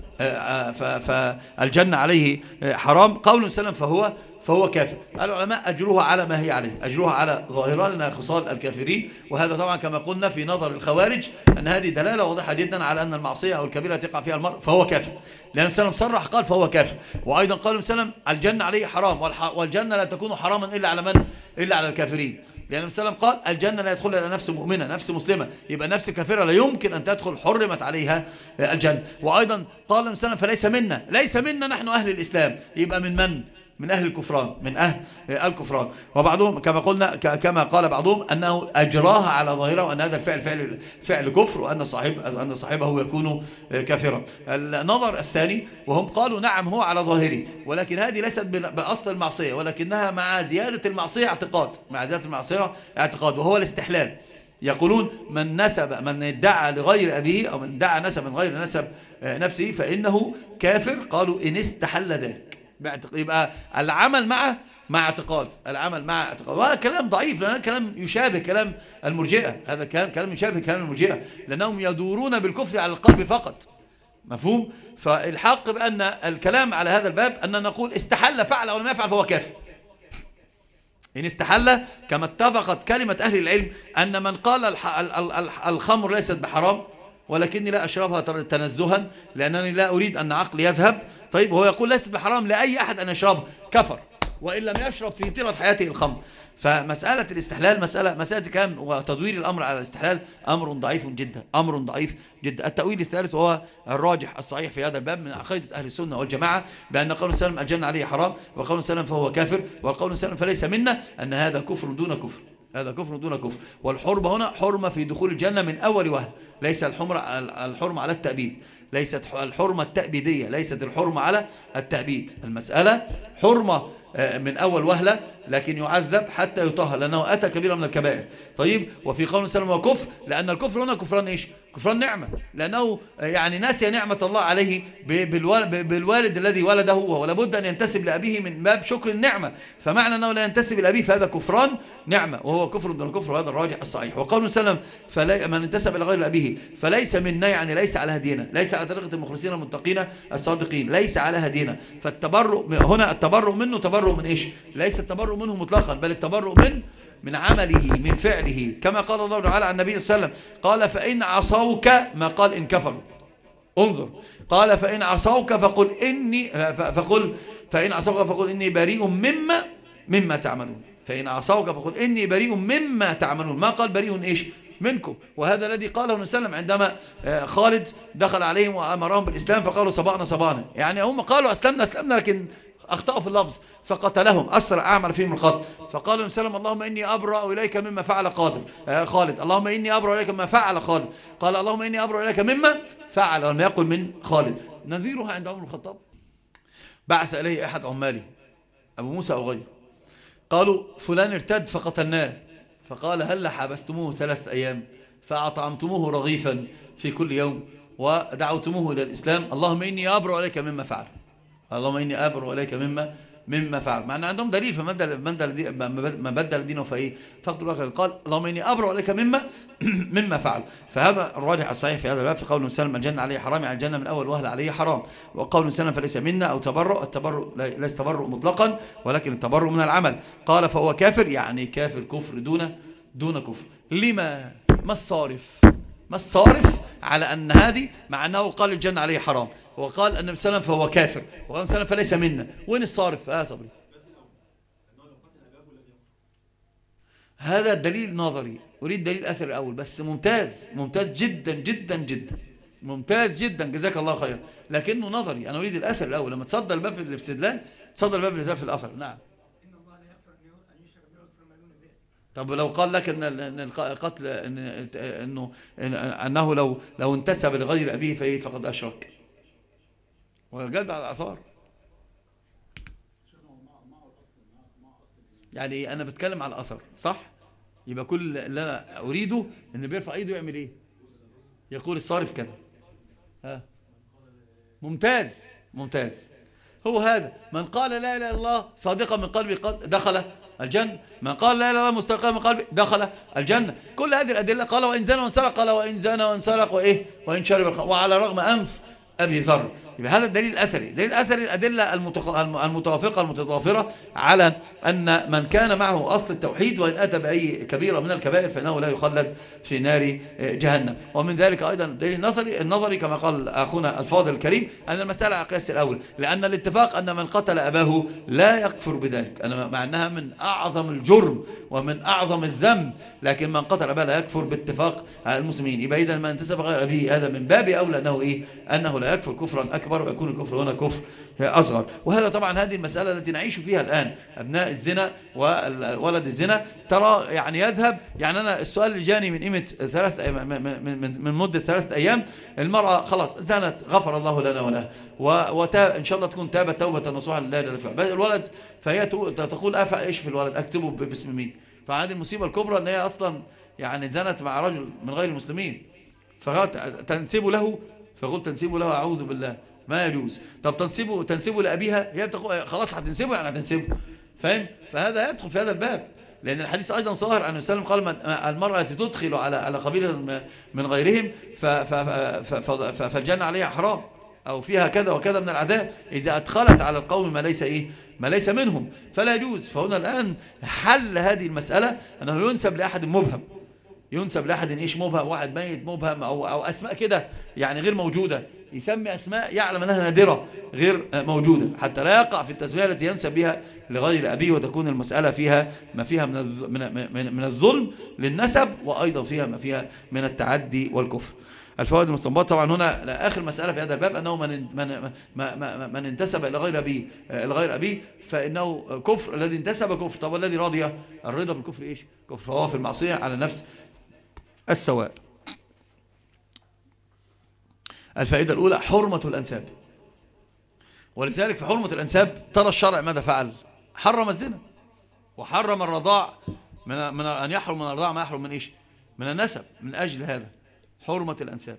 فالجنة عليه حرام، قول وسلم فهو كافر. العلماء أجروها على ما هي عليه، أجروها على ظاهرها لأنها خصال الكافرين. وهذا طبعا كما قلنا في نظر الخوارج أن هذه دلالة واضحة جدا على أن المعصية أو الكبيرة تقع فيها المرء فهو كافر، لأن سلم صرح قال فهو كافر. وأيضا قال سلم الجنة عليه حرام، والجنة لا تكون حراما إلا على من؟ إلا على الكافرين، لأن سلم قال الجنة لا يدخل إلى نفس مؤمنة، نفس مسلمة، يبقى نفس كافرة لا يمكن أن تدخل، حرمت عليها الجنة. وأيضا قال سلم فليس منا، ليس منا نحن أهل الإسلام، يبقى من أهل الكفران، من أهل الكفران. وبعضهم كما قلنا كما قال بعضهم أنه أجراها على ظاهره، وأن هذا الفعل فعل كفر، وأن صاحبه يكون كافرا. النظر الثاني وهم قالوا نعم هو على ظاهره، ولكن هذه ليست بأصل المعصية، ولكنها مع زيادة المعصية اعتقاد، وهو الاستحلال. يقولون من ادعى لغير أبيه أو من ادعى نسبا غير نسب نفسه فإنه كافر. قالوا إن استحل ذلك، يبقى العمل مع اعتقاد، وهذا كلام ضعيف، لأن كلام يشابه كلام المرجئة، هذا كلام يشابه كلام المرجئة، لأنهم يدورون بالكفر على القلب فقط، مفهوم؟ فالحق بأن الكلام على هذا الباب أن نقول استحل فعل أو لم يفعل فهو كافر. إن استحل كما اتفقت كلمة أهل العلم أن من قال الخمر ليست بحرام ولكني لا أشربها تنزها لأنني لا أريد أن عقلي يذهب، طيب هو يقول ليست بحرام لأي أحد أن يشربها، كفر وإن لم يشرب في طيلة حياته الخمر. فمسألة الاستحلال مسألة كلام وتدوير الأمر على الاستحلال أمر ضعيف جدا. التأويل الثالث وهو الراجح الصحيح في هذا الباب من عقيدة أهل السنة والجماعة، بأن قول سلم الجنة عليه حرام، وقول سلم فهو كافر، والقول سلم فليس منا، أن هذا كفر دون كفر. والحرمة هنا حرمة في دخول الجنة من أول وهله، ليس الحرمة على التأبيد، ليست الحرمة التأبيدية، ليست الحرمة على التأبيد. المسألة حرمة من أول وهلة، لكن يعذب حتى يطهر لأنه أتى كبيرا من الكبائر. طيب، وفي قول سلم هو كفر، لأن الكفر هنا كفران إيش؟ كفران نعمة، لأنه يعني نسي نعمة الله عليه بالوالد الذي ولده هو، ولا بد أن ينتسب لأبيه من باب شكر النعمة. فمعنى أنه لا ينتسب لأبيه فهذا كفران نعمة، وهو كفر دون الكفر، وهذا الراجح الصحيح. وقول سلم من انتسب إلى غير أبيه فليس منا، يعني ليس على هدينا، ليس على طريقة المخلصين المتقين الصادقين، ليس على هدينا. فالتبرؤ هنا التبرؤ منه تبرؤ من إيش؟ ليس التبرؤ منه مطلقا، بل التبرؤ من عمله، من فعله، كما قال الله تعالى عن النبي صلى الله عليه وسلم، قال فإن عصوك، ما قال إن كفروا، انظر، قال فإن عصوك فإن عصوك فقل إني بريء مما تعملون. فإن عصوك فقل إني بريء مما تعملون، ما قال بريء إيش؟ منكم. وهذا الذي قاله النبي صلى الله عليه وسلم عندما خالد دخل عليهم وأمرهم بالإسلام فقالوا صبانا، يعني هم قالوا أسلمنا لكن أخطأوا في اللفظ فقتلهم، أسرع أعمل فيهم القتل. فقال النبي صلى الله عليه وسلم اللهم إني أبرأ إليك مما فعل خالد، اللهم إني أبرأ إليك مما فعل خالد، قال اللهم إني أبرأ إليك مما فعل، ولم يقل من خالد. نذيرها عند عمر الخطاب، بعث إليه أحد عماله أبو موسى أو غيره، قالوا فلان ارتد فقتلناه، فقال هل حبستموه 3 أيام فأطعمتموه رغيفا في كل يوم ودعوتموه إلى الإسلام، اللهم إني أبرأ إليك مما فعل، اللهم إني أبرأ إليك مما فعل. مع أن عندهم دليل، فما بدل دينه فإيه فاقتلوا أخيه، قال اللهم إني أبرأ إليك مما فعل. فهذا الراجح الصحيح في هذا الباب. في قول سلم الجنة عليه حرام، يعني الجنة من أول وهلة عليه حرام. وقول سلم فليس منا أو تبرؤ، التبرؤ ليس تبرؤ مطلقا ولكن التبرؤ من العمل. قال فهو كافر، يعني كافر كفر دون كفر. لما؟ ما الصارف على أن هذه، مع أنه قال الجنة عليه حرام وقال النبي صلى الله عليه وسلم فهو كافر وقال النبي صلى الله عليه وسلم فليس منا، وين الصارف؟ صبري، هذا الدليل نظري، أريد دليل أثر الأول بس. ممتاز جدا جدا جدا، ممتاز جدا، جزاك الله خير، لكنه نظري. أنا أريد الأثر الأول. لما تصدر الباب في الاستدلال تصدر الباب الاستدلال في الأثر. نعم. طب لو قال لك ان القتل انه لو انتسب لغير ابيه فايه فقد اشرك، والجلب على الاثار. يعني انا بتكلم على الاثر صح، يبقى كل اللي انا اريده ان بيرفع ايده يعمل ايه؟ يقول الصارف كذا. ممتاز. هو هذا من قال لا اله الا الله صادقا من قلبه قد دخل الجنة، من قال لا اله الا الله مستقيما من قلبه دخل الجنة. كل هذه الأدلة. قال وإن زنى وانسرق، قال وإن زنى وانسرق وإن شرب الخمر وعلى رغم أنف أبي ذر. يبقى هذا الدليل الأثري. دليل أثري الأدلة المتوافقة المتضافرة على أن من كان معه أصل التوحيد وإن أتى بأي كبيرة من الكبائر فإنه لا يخلد في نار جهنم. ومن ذلك أيضا دليل النظري كما قال أخونا الفاضل الكريم أن المسألة على قياس الأول، لأن الاتفاق أن من قتل أباه لا يكفر بذلك، مع أنها من أعظم الجرم ومن أعظم الذنب، لكن من قتل أباه لا يكفر باتفاق المسلمين. يبقى إذا ما انتسب غير أبيه هذا من باب أولى أنه لا يكفر كفرا أكبر، ويكون الكفر هنا كفر أصغر. وهذا طبعا هذه المسألة التي نعيش فيها الآن، أبناء الزنا وولد الزنا، ترى يعني يذهب. يعني أنا السؤال اللي جاني من قيمة من مدة 3 أيام، المرأة خلاص زنت غفر الله لنا ولها إن شاء الله تكون تابت توبة نصوحا لله الولد، فهي تقول إيش في الولد أكتبه باسم مين؟ فهذه المصيبة الكبرى أن هي أصلا يعني زنت مع رجل من غير المسلمين، فتنسبه له، فقلت تنسبه له أعوذ بالله ما يجوز. طب تنسبه لأبيها، هي بتقول خلاص هتنسبه، يعني هتنسبه، فاهم؟ فهذا يدخل في هذا الباب، لأن الحديث أيضا ظاهر عن السلام قال المرأة التي تدخل على قبيلة من غيرهم فالجنة عليها حرام أو فيها كذا وكذا من العذاب إذا أدخلت على القوم ما ليس منهم، فلا يجوز. فهنا الآن حل هذه المسألة أنه ينسب لأحد مبهم، ينسب لأحد مبهم، واحد ميت مبهم أو أسماء كده يعني غير موجودة، يسمي أسماء يعلم أنها نادرة غير موجودة، حتى لا يقع في التسمية التي ينسب بها لغير أبيه، وتكون المسألة فيها ما فيها من الظلم للنسب، وأيضا فيها ما فيها من التعدي والكفر. الفوائد المستنبطة طبعا هنا آخر مسألة في هذا الباب أنه من انتسب إلى غير أبيه فإنه كفر. الذي انتسب كفر. طب الذي رضي الرضا بالكفر إيش؟ كفر، فهو في المعصية على نفس السواء. الفائدة الأولى حرمة الأنساب، ولذلك في حرمة الأنساب ترى الشرع ماذا فعل؟ حرم الزنا وحرم الرضاع من أن يحرم من الرضاع ما يحرم من إيش؟ من النسب. من أجل هذا حرمة الأنساب.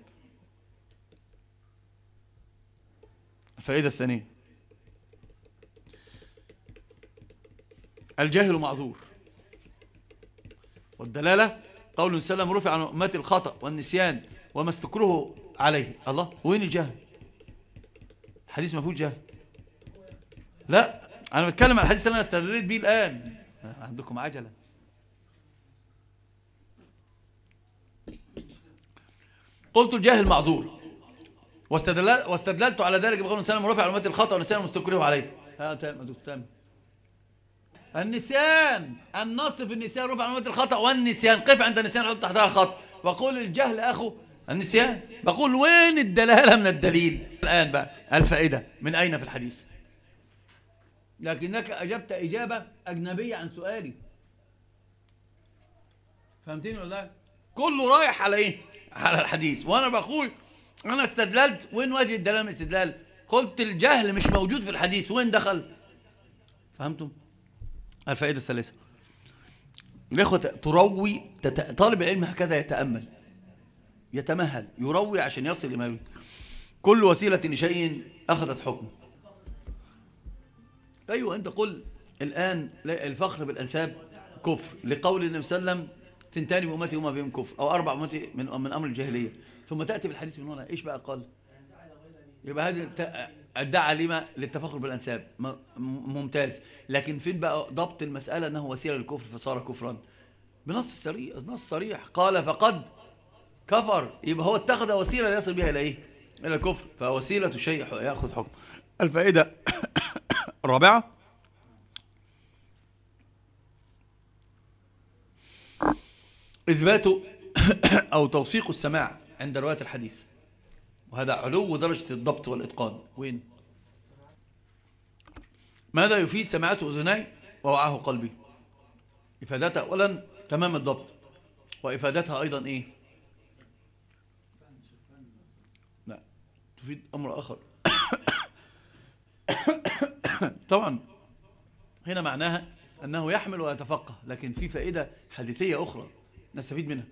الفائدة الثانية: الجاهل معذور. والدلالة قول وسلم رفع عن أمتي الخطأ والنسيان وما استكره عليه. الله، وين الجهل؟ الحديث ما فيه جهل. لا، أنا بتكلم عن الحديث اللي أنا استدلت بيه الآن. عندكم عجلة. قلت الجاهل معذور، واستدللت على ذلك بقول وسلم رفع عن أمتي الخطأ والنسيان وما استكره عليه. تمام. النسيان، النص في النسيان رفع عن أمتي الخطأ والنسيان. قف عند النسيان حط تحتها خط وقول الجهل أخو النسيان. بقول وين الدلالة من الدليل؟ الآن بقى الفائدة من أين في الحديث؟ لكنك أجبت إجابة أجنبية عن سؤالي. فهمتني ولا لا؟ كله رايح على إيه؟ على الحديث. وأنا بقول أنا استدللت. وين وجه الدلالة من الاستدلال؟ قلت الجهل مش موجود في الحديث، وين دخل؟ فهمتم؟ الفائدة الثالثة: الإخوة تروي. طالب العلم هكذا يتأمل، يتمهل، يروي عشان يصل لما يريد. كل وسيلة لشيء أخذت حكمه. أيوة، أنت قل الآن الفخر بالأنساب كفر لقول النبي صلى الله عليه وسلم: ثنتان من أمتي وما بهم كفر، أو 4 أمتي من أمر الجاهلية. ثم تأتي بالحديث من هنا، إيش بقى قال؟ يبقى هذه ادعى لما للتفخر بالأنساب، ممتاز. لكن فين بقى ضبط المسألة أنه وسيلة للكفر فصار كفرا؟ بنص صريح، نص صريح قال فقد كفر. يبقى هو اتخذ وسيلة ليصل بها إلى إيه؟ إلى الكفر. فوسيلة الشيء يأخذ حكم. الفائدة الرابعة: إثبات أو توثيق السماع عند رواية الحديث، وهذا علو درجة الضبط والإتقان. وين؟ ماذا يفيد سماعته أذناي ووعاه قلبي؟ إفادتها أولا تمام الضبط، وإفادتها أيضا إيه؟ لا، تفيد أمر آخر. طبعا هنا معناها أنه يحمل ويتفقه، لكن في فائدة حديثية أخرى نستفيد منها.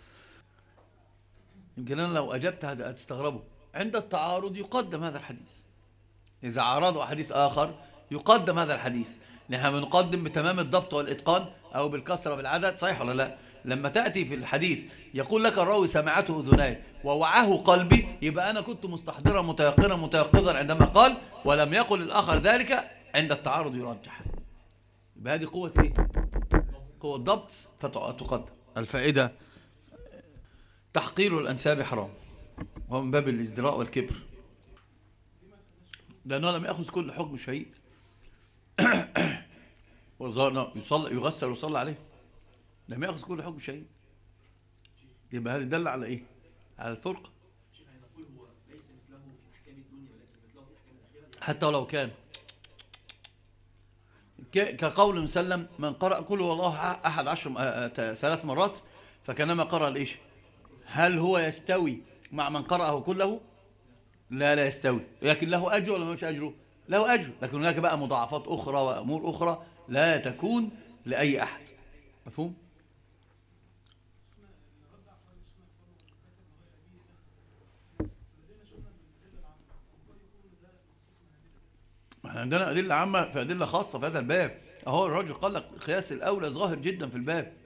يمكن أنا لو أجبت هتستغربوا. عند التعارض يقدم هذا الحديث. إذا عارضوا حديث آخر يقدم هذا الحديث. نحن بنقدم بتمام الضبط والإتقان أو بالكثرة بالعدد، صحيح ولا لا؟ لما تأتي في الحديث يقول لك الراوي سمعته أذناي ووعاه قلبي، يبقى أنا كنت مستحضرا متيقنا متيقظا عندما قال، ولم يقل الآخر ذلك. عند التعارض يرجح. يبقى هذه قوة إيه؟ قوة ضبط فتقدم. الفائدة: تحقير الأنساب حرام، وهو من باب الازدراء والكبر، لأنه لم يأخذ كل حكم شهيد. يغسل ويصلى عليه، لم يأخذ كل حكم شهيد. يبقى هذا دل على إيه؟ على الفرق. حتى ولو كان كقول مسلم: من قرأ قل هو الله أحد 3 مرات فكانما قرأ الإيش؟ هل هو يستوي مع من قرأه كله؟ لا يستوي. لكن له أجر ولا مش أجره؟ له أجر. لكن هناك بقى مضاعفات أخرى وأمور أخرى لا تكون لأي أحد. مفهوم؟ احنا عندنا أدلة عامة في أدلة خاصة في هذا الباب. أهو الراجل قال لك قياس الأولى ظاهر جدا في الباب.